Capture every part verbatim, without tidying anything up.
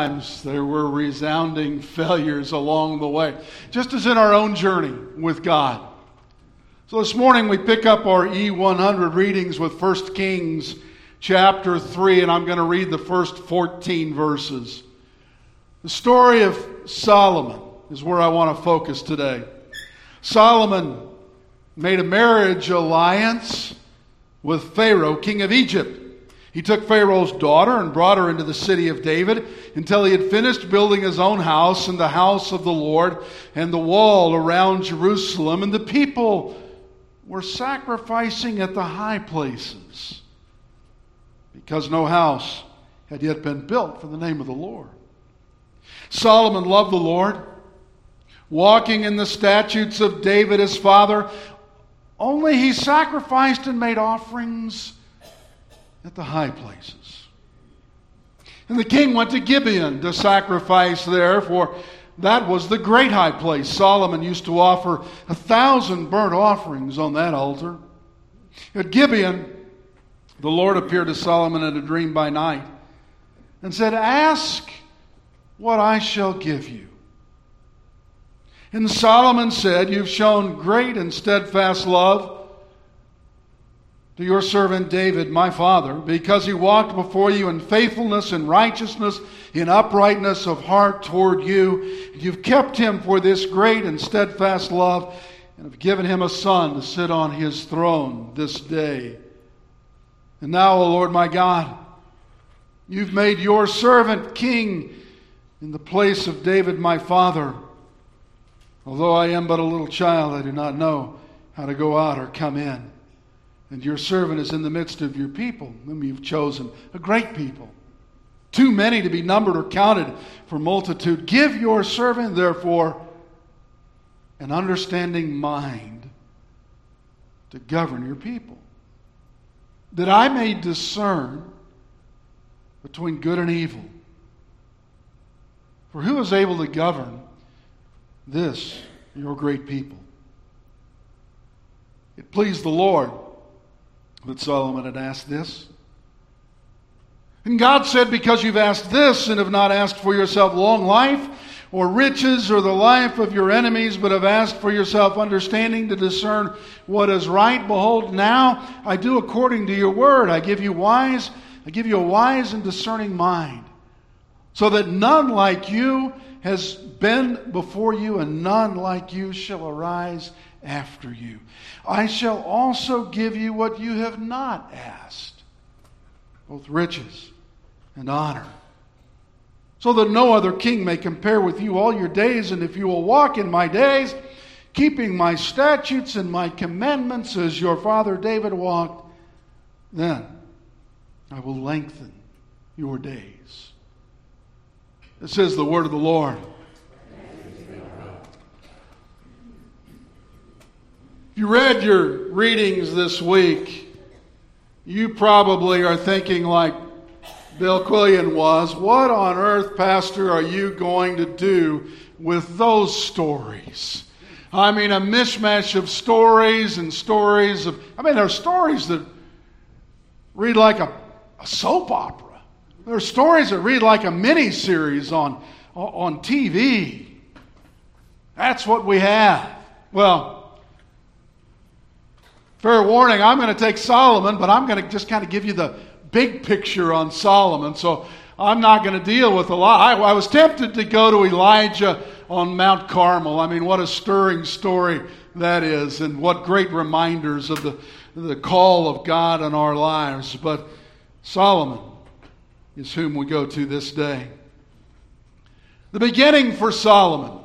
times there were resounding failures along the way, just as in our own journey with God. So this morning we pick up our E one hundred readings with First Kings chapter three, and I'm going to read the first fourteen verses. The story of Solomon is where I want to focus today. Solomon made a marriage alliance with Pharaoh, king of Egypt. He took Pharaoh's daughter and brought her into the city of David until he had finished building his own house and the house of the Lord and the wall around Jerusalem. And the people were sacrificing at the high places because no house had yet been built for the name of the Lord. Solomon loved the Lord, walking in the statutes of David his father. Only he sacrificed and made offerings at the high places. And the king went to Gibeon to sacrifice there, for that was the great high place. Solomon used to offer a thousand burnt offerings on that altar. At Gibeon, the Lord appeared to Solomon in a dream by night and said, "Ask what I shall give you." And Solomon said, "You've shown great and steadfast love to your servant David, my father, because he walked before you in faithfulness and righteousness, in uprightness of heart toward you. You've kept him for this great and steadfast love, and have given him a son to sit on his throne this day. And now, O Lord my God, you've made your servant king in the place of David my father. Although I am but a little child, I do not know how to go out or come in. And your servant is in the midst of your people, whom you've chosen, a great people, too many to be numbered or counted for multitude. Give your servant, therefore, an understanding mind to govern your people, that I may discern between good and evil. For who is able to govern this, your great people?" It pleased the Lord that Solomon had asked this. And God said, "Because you've asked this and have not asked for yourself long life or riches or the life of your enemies, but have asked for yourself understanding to discern what is right, behold, now I do according to your word. I give you wise, I give you a wise and discerning mind, so that none like you has been before you, and none like you shall arise after you. I shall also give you what you have not asked, both riches and honor, so that no other king may compare with you all your days. And if you will walk in my days, keeping my statutes and my commandments as your father David walked, then I will lengthen your days." This is the word of the Lord. If you read your readings this week, you probably are thinking like Bill Quillian was, "What on earth, Pastor, are you going to do with those stories?" I mean, a mishmash of stories and stories of, I mean, there are stories that read like a, a soap opera. There are stories that read like a mini-series on, on T V. That's what we have. Well, fair warning, I'm going to take Solomon, but I'm going to just kind of give you the big picture on Solomon. So I'm not going to deal with a lot. I, I was tempted to go to Elijah on Mount Carmel. I mean, what a stirring story that is, and what great reminders of the, the call of God in our lives. But Solomon is whom we go to this day. The beginning for Solomon.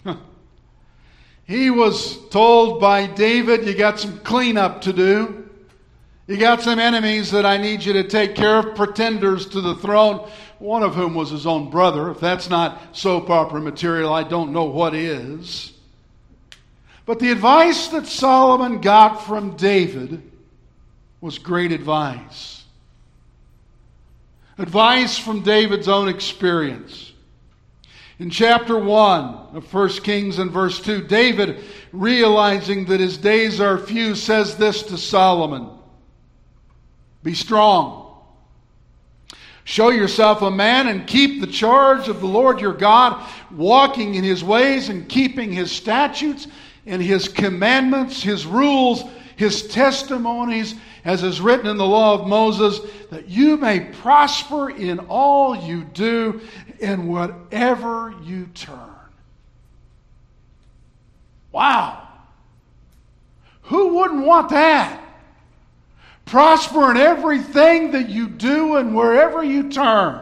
He was told by David, "You got some cleanup to do. You got some enemies that I need you to take care of, pretenders to the throne," one of whom was his own brother. If that's not soap opera material, I don't know what is. But the advice that Solomon got from David was great advice. Advice from David's own experience. In chapter one of First Kings and verse two, David, realizing that his days are few, says this to Solomon: "Be strong, Show yourself a man and keep the charge of the Lord your God, walking in his ways and keeping his statutes and his commandments, his rules, his testimonies, as is written in the law of Moses, that you may prosper in all you do and whatever you turn. Wow. Who wouldn't want that? Prosper in everything that you do and wherever you turn.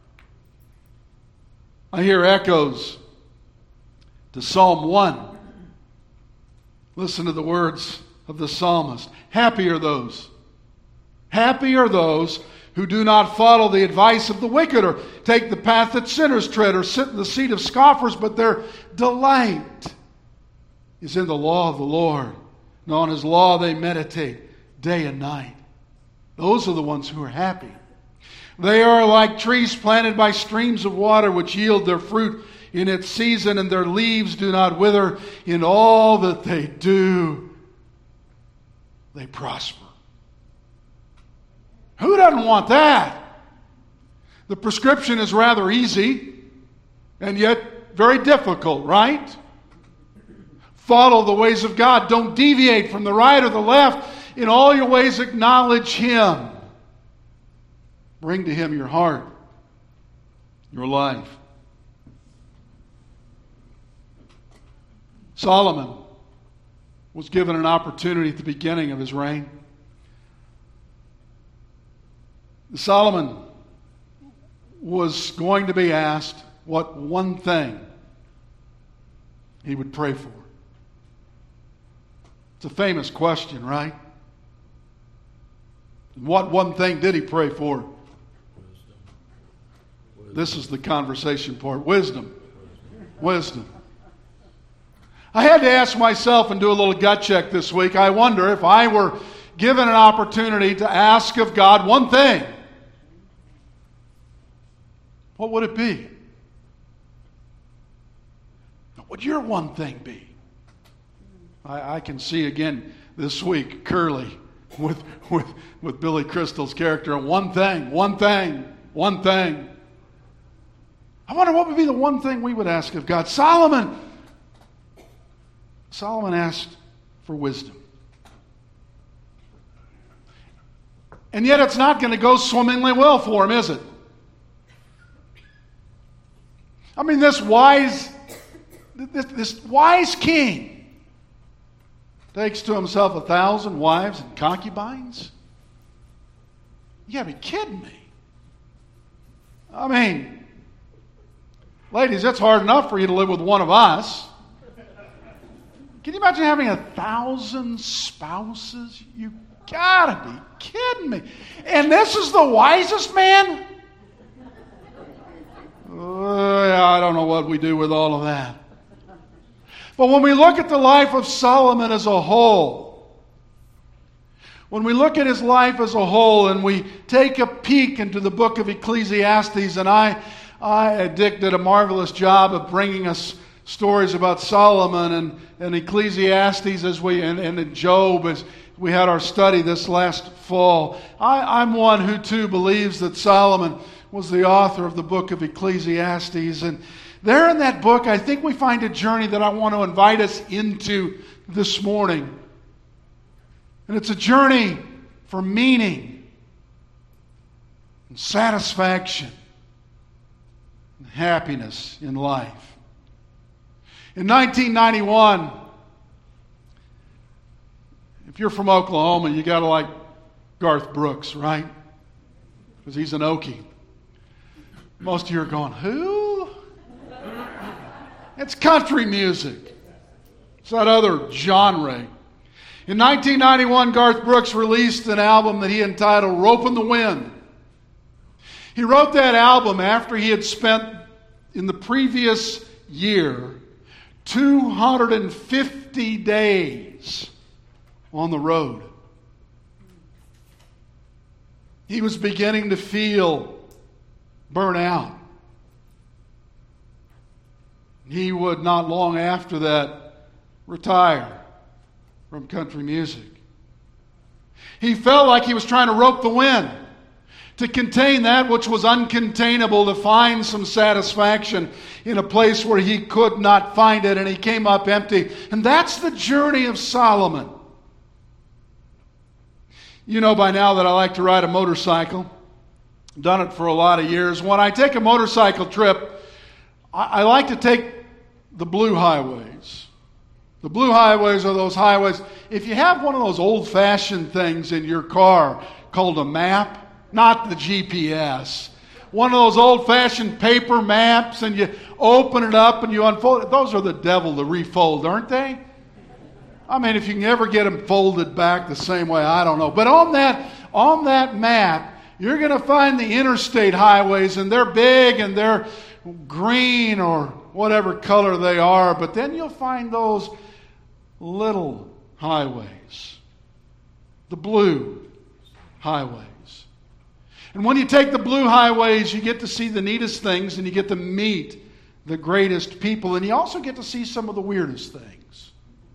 I hear echoes to Psalm one. Listen to the words of the psalmist. Happy are those. Happy are those who do not follow the advice of the wicked, or take the path that sinners tread, or sit in the seat of scoffers, but their delight is in the law of the Lord. And on his law they meditate day and night. Those are the ones who are happy. They are like trees planted by streams of water, which yield their fruit in its season, and their leaves do not wither. In all that they do, they prosper. Who doesn't want that? The prescription is rather easy, and yet very difficult, right? Follow the ways of God. Don't deviate from the right or the left. In all your ways acknowledge him. Bring to him your heart, your life. Solomon was given an opportunity at the beginning of his reign. Solomon was going to be asked what one thing he would pray for. It's a famous question, right? What one thing did he pray for? Wisdom. Wisdom. This is the conversation part. Wisdom. Wisdom. I had to ask myself and do a little gut check this week. I wonder if I were given an opportunity to ask of God one thing, what would it be? What would your one thing be? I, I can see again this week Curly with, with, with Billy Crystal's character. One thing, one thing, one thing. I wonder what would be the one thing we would ask of God. Solomon. Solomon asked for wisdom. And yet it's not going to go swimmingly well for him, is it? I mean, this wise, this, this wise king takes to himself a thousand wives and concubines? You gotta be kidding me. I mean, ladies, it's hard enough for you to live with one of us. Can you imagine having a thousand spouses? You gotta be kidding me. And this is the wisest man? Uh, I don't know what we do with all of that. But when we look at the life of Solomon as a whole, when we look at his life as a whole and we take a peek into the book of Ecclesiastes, and I, I Dick did a marvelous job of bringing us stories about Solomon and, and Ecclesiastes as we and, and Job as we had our study this last fall. I, I'm one who too believes that Solomon was the author of the book of Ecclesiastes, and there in that book, I think we find a journey that I want to invite us into this morning. And it's a journey for meaning and satisfaction and happiness in life. In nineteen ninety-one, if you're from Oklahoma, you got to like Garth Brooks, right? Because he's an Okie. Most of you are going, who? It's country music. It's that other genre. In nineteen ninety-one, Garth Brooks released an album that he entitled Rope in the Wind. He wrote that album after he had spent, in the previous year, two hundred fifty days on the road. He was beginning to feel burnt out. He would not long after that retire from country music. He felt like he was trying to rope the wind, to contain that which was uncontainable, to find some satisfaction in a place where he could not find it, and he came up empty. And that's the journey of Solomon. You know by now that I like to ride a motorcycle. I've done it for a lot of years. When I take a motorcycle trip, I, I like to take the blue highways. The blue highways are those highways. If you have one of those old-fashioned things in your car called a map, not the G P S, one of those old-fashioned paper maps, and you open it up and you unfold it, those are the devil to refold, aren't they? I mean, if you can ever get them folded back the same way, I don't know. But on that, on that map, you're going to find the interstate highways, and they're big and they're green or whatever color they are. But then you'll find those little highways, the blue highways. And when you take the blue highways, you get to see the neatest things, and you get to meet the greatest people, and you also get to see some of the weirdest things.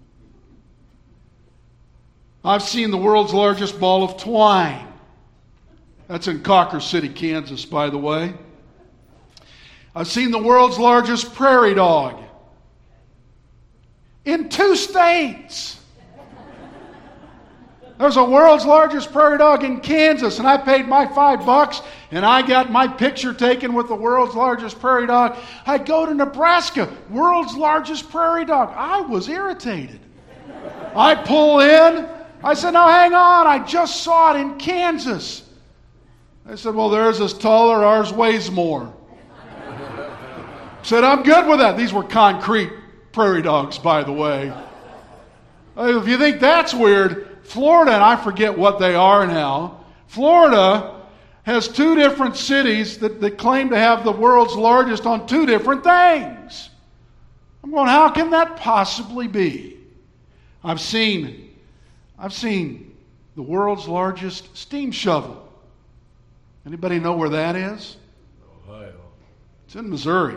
I've seen the world's largest ball of twine. That's in Cocker City, Kansas, by the way. I've seen the world's largest prairie dog in two states. There's a world's largest prairie dog in Kansas, and I paid my five bucks, and I got my picture taken with the world's largest prairie dog. I go to Nebraska, world's largest prairie dog. I was irritated. I pull in. I said, "Now hang on, I just saw it in Kansas." They said, "Well, theirs is taller, ours weighs more." I said, "I'm good with that." These were concrete prairie dogs, by the way. If you think that's weird, Florida, and I forget what they are now, Florida has two different cities that, that claim to have the world's largest on two different things. I'm going, how can that possibly be? I've seen, I've seen the world's largest steam shovel. Anybody know where that is? Ohio. It's in Missouri.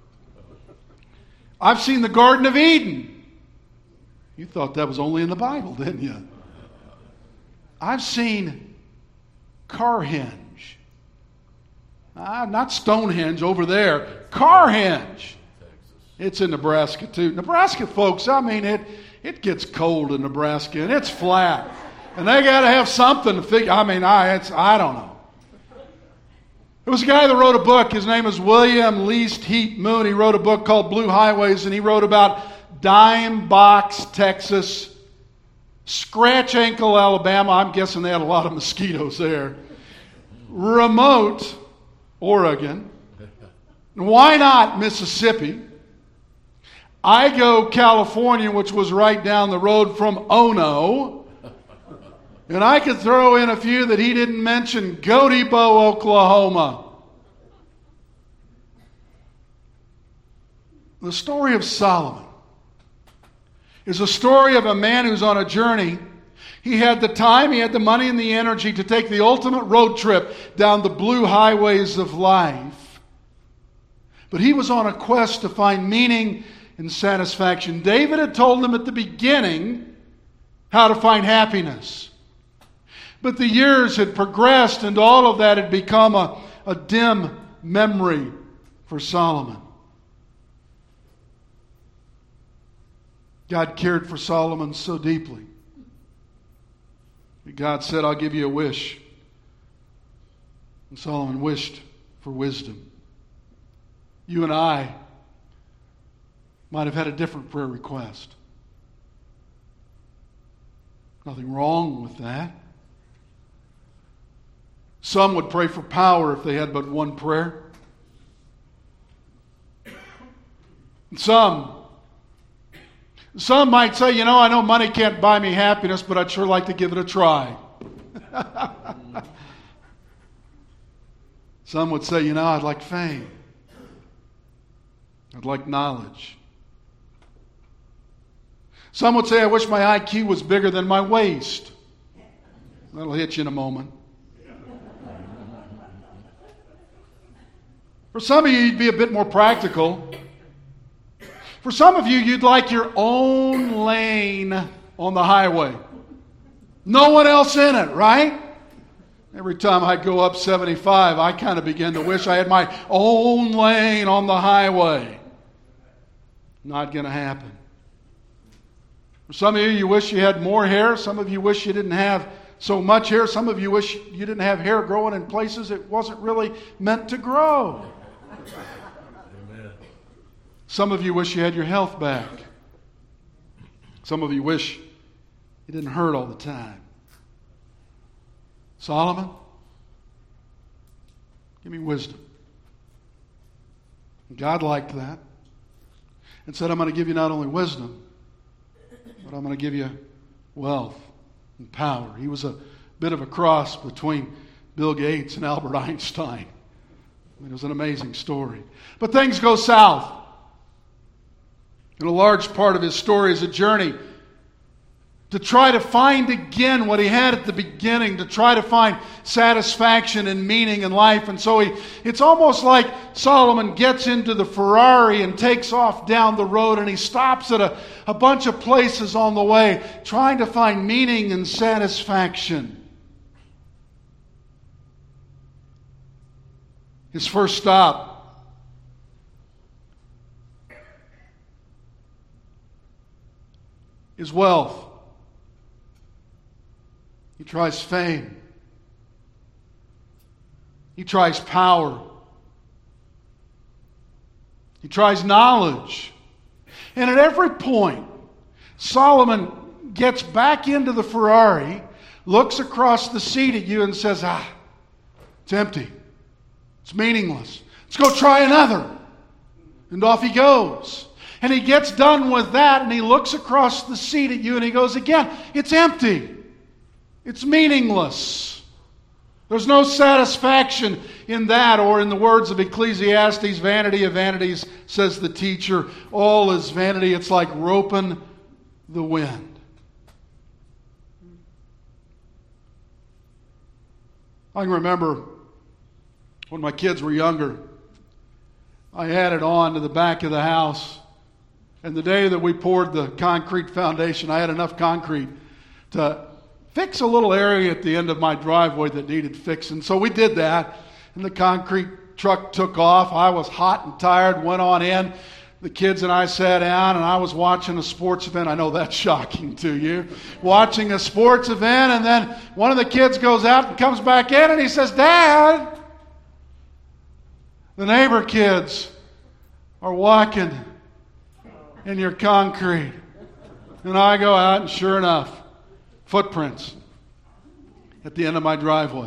I've seen the Garden of Eden. You thought that was only in the Bible, didn't you? I've seen Carhenge. Ah, not Stonehenge over there. Carhenge. It's in Nebraska too. Nebraska, folks, I mean, it it gets cold in Nebraska, and it's flat. And they got to have something to figure. I mean, I, it's, I don't know. There was a guy that wrote a book. His name is William Least Heat Moon. He wrote a book called Blue Highways, and he wrote about Dime Box, Texas, Scratch Ankle, Alabama. I'm guessing they had a lot of mosquitoes there. Remote, Oregon. Why not Mississippi? Igo, California, which was right down the road from Ono. And I could throw in a few that he didn't mention. Gotebo, Oklahoma. The story of Solomon is a story of a man who's on a journey. He had the time, he had the money and the energy to take the ultimate road trip down the blue highways of life. But he was on a quest to find meaning and satisfaction. David had told him at the beginning how to find happiness. But the years had progressed, and all of that had become a, a dim memory for Solomon. God cared for Solomon so deeply. God said, "I'll give you a wish." And Solomon wished for wisdom. You and I might have had a different prayer request. Nothing wrong with that. Some would pray for power if they had but one prayer. Some Some might say, you know, I know money can't buy me happiness, but I'd sure like to give it a try. Some would say, you know, I'd like fame. I'd like knowledge. Some would say, I wish my I Q was bigger than my waist. That'll hit you in a moment. For some of you, you'd be a bit more practical. For some of you, you'd like your own lane on the highway. No one else in it, right? Every time I go up seventy-five, I kind of begin to wish I had my own lane on the highway. Not going to happen. For some of you, you wish you had more hair. Some of you wish you didn't have so much hair. Some of you wish you didn't have hair growing in places it wasn't really meant to grow. Amen. Some of you wish you had your health back. Some of you wish it didn't hurt all the time. Solomon, give me wisdom. God liked that and said, I'm going to give you not only wisdom, but I'm going to give you wealth and power. He was a bit of a cross between Bill Gates and Albert Einstein. I mean, it was an amazing story. But things go south. And a large part of his story is a journey to try to find again what he had at the beginning, to try to find satisfaction and meaning in life. And so he, it's almost like Solomon gets into the Ferrari and takes off down the road, and he stops at a, a bunch of places on the way, trying to find meaning and satisfaction. His first stop is wealth. He tries fame. He tries power. He tries knowledge. And at every point, Solomon gets back into the Ferrari, looks across the seat at you and says, ah, it's empty. It's meaningless. Let's go try another. And off he goes. And he gets done with that and he looks across the seat at you and he goes again, it's empty. It's meaningless. There's no satisfaction in that, or in the words of Ecclesiastes, vanity of vanities, says the teacher, all is vanity. It's like roping the wind. I can remember when my kids were younger, I had it on to the back of the house, and the day that we poured the concrete foundation, I had enough concrete to fix a little area at the end of my driveway that needed fixing. So we did that, and the concrete truck took off. I was hot and tired, went on in. The kids and I sat down, and I was watching a sports event. I know that's shocking to you. Watching a sports event, and then one of the kids goes out and comes back in, and he says, Dad, the neighbor kids are walking in your concrete. And I go out, and sure enough, footprints at the end of my driveway.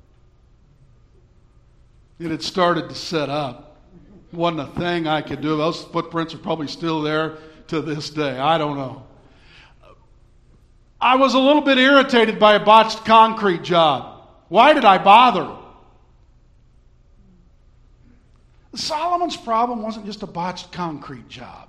It had started to set up. Wasn't a thing I could do. Those footprints are probably still there to this day. I don't know. I was a little bit irritated by a botched concrete job. Why did I bother? Solomon's problem wasn't just a botched concrete job.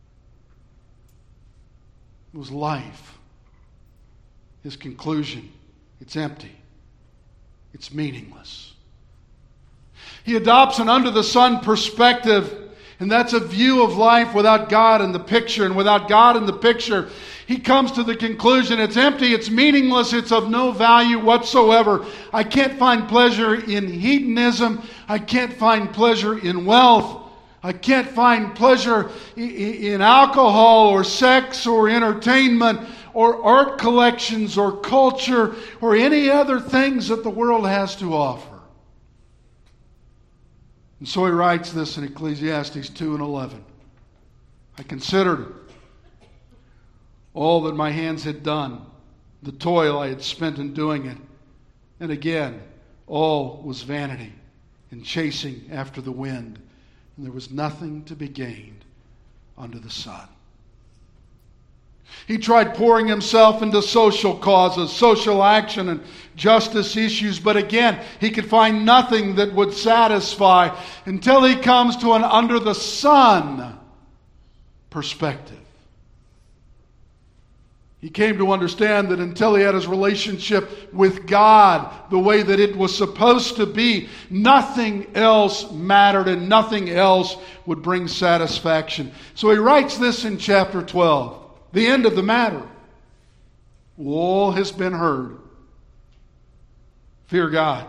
It was life. His conclusion, it's empty. It's meaningless. He adopts an under-the-sun perspective, and that's a view of life without God in the picture. And without God in the picture, he comes to the conclusion, it's empty, it's meaningless, it's of no value whatsoever. I can't find pleasure in hedonism. I can't find pleasure in wealth. I can't find pleasure in alcohol or sex or entertainment or art collections or culture or any other things that the world has to offer. And so he writes this in Ecclesiastes two and eleven. I considered all that my hands had done, the toil I had spent in doing it. And again, all was vanity and chasing after the wind. And there was nothing to be gained under the sun. He tried pouring himself into social causes, social action, and justice issues, but again, he could find nothing that would satisfy until he comes to an under-the-sun perspective. He came to understand that until he had his relationship with God the way that it was supposed to be, nothing else mattered and nothing else would bring satisfaction. So he writes this in chapter twelve. The end of the matter. All has been heard. Fear God.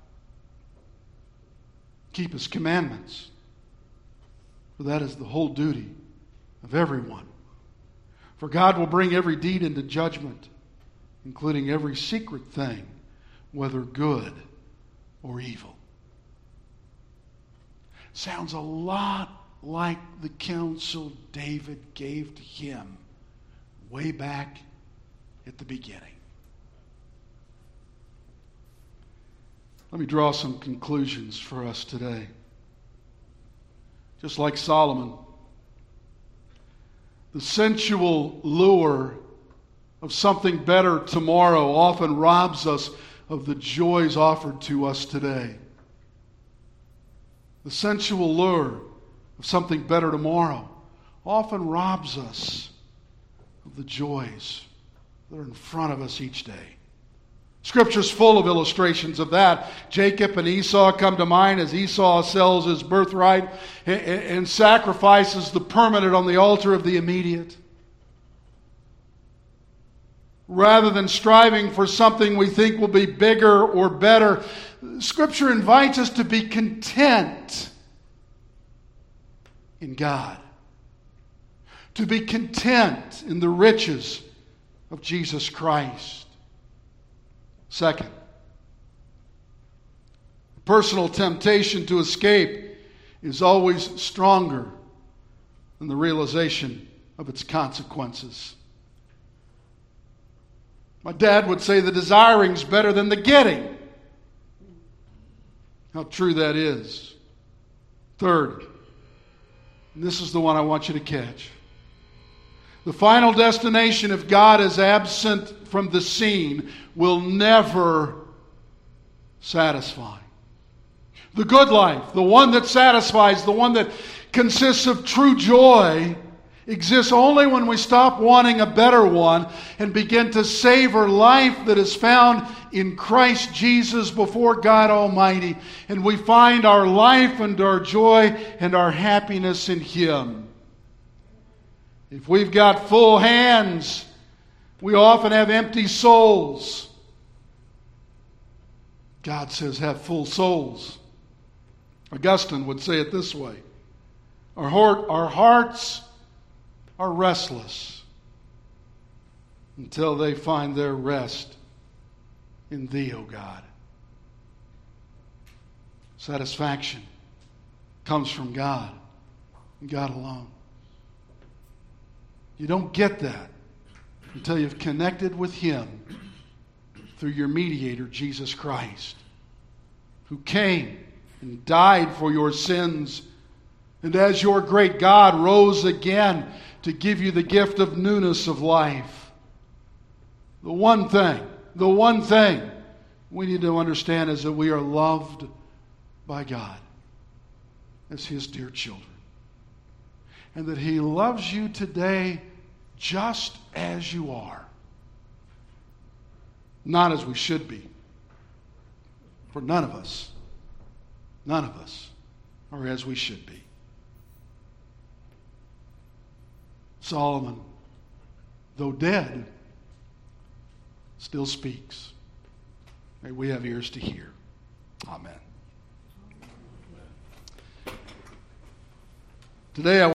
Keep His commandments. For that is the whole duty of everyone. For God will bring every deed into judgment, including every secret thing, whether good or evil. Sounds a lot like the counsel David gave to him way back at the beginning. Let me draw some conclusions for us today. Just like Solomon, the sensual lure of something better tomorrow often robs us of the joys offered to us today. The sensual lure of something better tomorrow often robs us of the joys that are in front of us each day. Scripture's full of illustrations of that. Jacob and Esau come to mind as Esau sells his birthright and sacrifices the permanent on the altar of the immediate. Rather than striving for something we think will be bigger or better, Scripture invites us to be content in God. To be content in the riches of Jesus Christ. Second, personal temptation to escape is always stronger than the realization of its consequences. My dad would say the desiring's better than the getting. How true that is. Third, and this is the one I want you to catch. The final destination, if God is absent from the scene, will never satisfy. The good life, the one that satisfies, the one that consists of true joy, exists only when we stop wanting a better one and begin to savor life that is found in Christ Jesus before God Almighty. And we find our life and our joy and our happiness in Him. If we've got full hands, we often have empty souls. God says, have full souls. Augustine would say it this way. Our heart, our hearts are restless until they find their rest in Thee, O God. Satisfaction comes from God and God alone. You don't get that until you've connected with Him through your mediator, Jesus Christ, who came and died for your sins, and as your great God rose again to give you the gift of newness of life. The one thing, the one thing we need to understand is that we are loved by God as His dear children. And that He loves you today just as you are. Not as we should be. For none of us, none of us are as we should be. Solomon, though dead, still speaks. May we have ears to hear. Amen. Today I